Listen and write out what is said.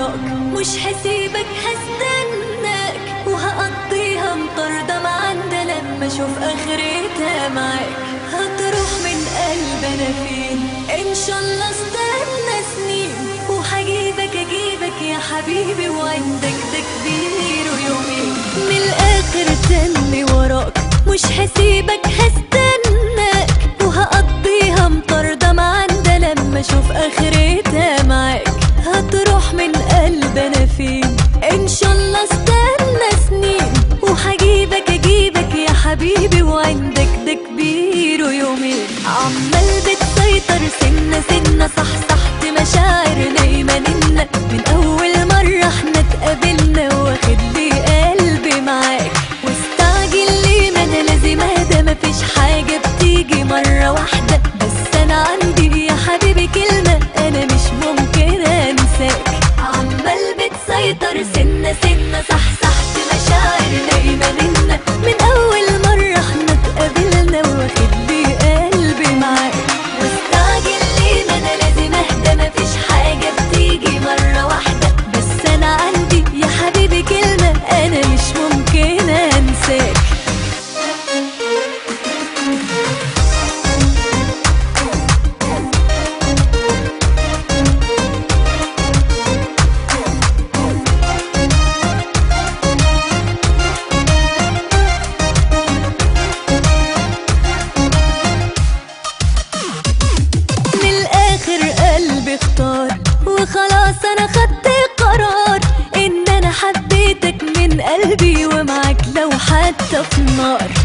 وراك، مش هسيبك هستناك، وهقضيها مطاردة معاندة لما اشوف اخرتها معاك. هتروح من قلبنا فين؟ ان شاء الله استنى سنين، وهجيبك اجيبك يا حبيبي، وعندك ده كبير ويومين. من الاخر تاني وراك، مش هسيبك هستناك، وهقضيها مطاردة معاندة لما اشوف اخرتها معاك. هتروح من قلبنا فين؟ ان شاء الله استنى سنين، وهجيبك اجيبك يا حبيبي، وعندك ده كبير ويومين. عمال بتسيطر سنة سنة، صحصحت مشاعرنا ايماننا، من اول مرة احنا اتقابلنا، واخد لي قلبي معاك. واستعجل ليه؟ ما انا لازم اهدى، مفيش حاجة بتيجي مرة واحدة. بس انا عندي يا حبيبي كلمة، انا مش ممكن انساك. عمال بتسيطر سنة سنة، صحصحت مشاعرنا ايماننا، من اول مرة احنا اتقابلنا، واخد لي قلبي معاك. واستعجل ليه؟ ما انا لازم اهدى، مفيش حاجة بتيجي مرة واحدة. بس انا عندي يا حبيبي كلمة، انا مش ممكن انساك. قلبي اختار وخلاص، انا خدت قرار ان انا حبيتك من قلبي، ومعاك لو حتى في النار.